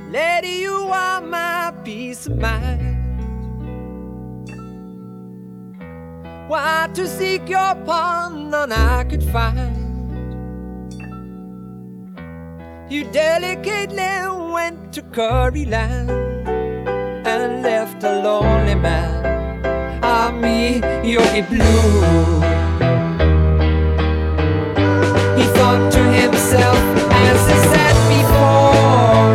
Lady, you are my peace of mind. Why to seek your pardon none I could find. You delicately went to Curryland and left a lonely man. Ah, me, Yogi Blue. He thought to himself as he sat before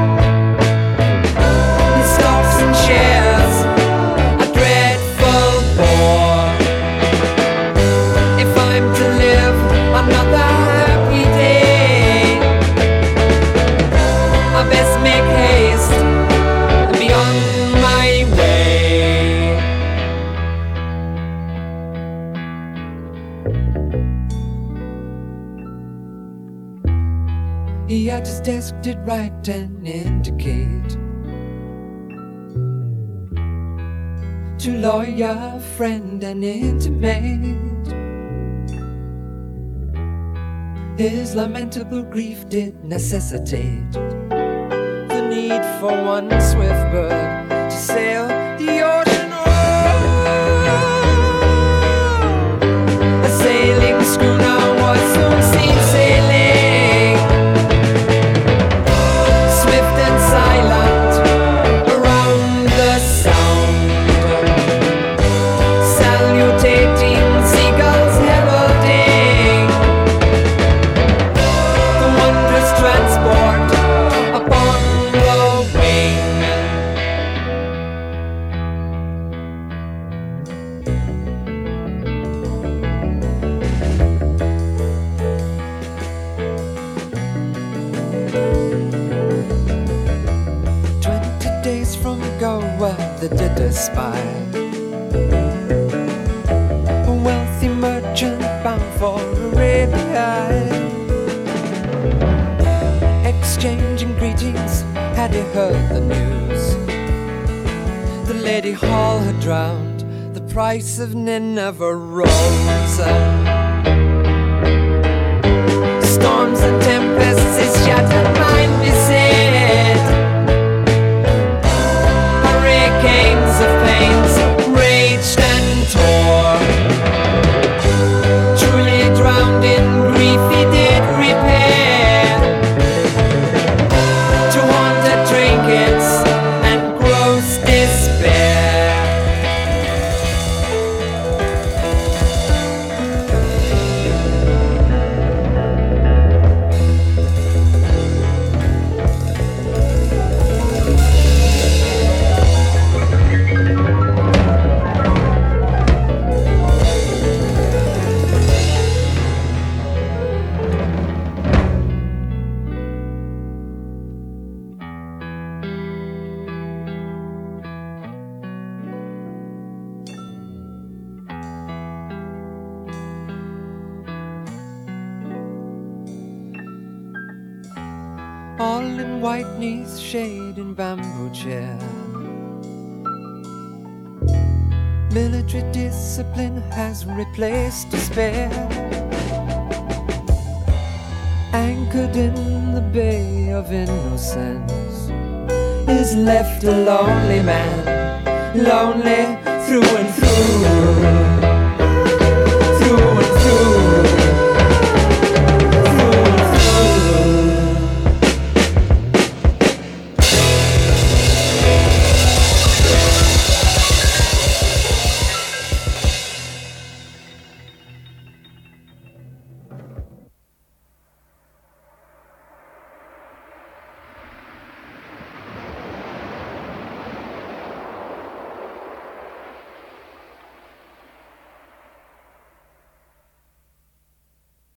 his stocks and shares, a dreadful bore. If I'm to live another happy day, I best make haste and be on my way. He at his desk did write and indicate to lawyer, friend and intimate his lamentable grief did necessitate the need for one swift bird to sail the ocean o'er. A sailing schooner was soon seen sailing, swift and silent around the sound, salutating seagulls heralding the wondrous transport upon the wing. From Goa they did espy a wealthy merchant bound for Arabia. Exchanging greetings, had he heard the news? The Lady Hall had drowned, the price of Nineveh rose. Storms and tempests his shattered mind beset, hurricanes of pains raged and tore. Truly drowned in grief he did repair to haunted trinkets and gross despair. All in white 'neath shade and bamboo chair, military discipline has replaced despair. Anchored in the bay of innocence is left a lonely man, lonely through and through.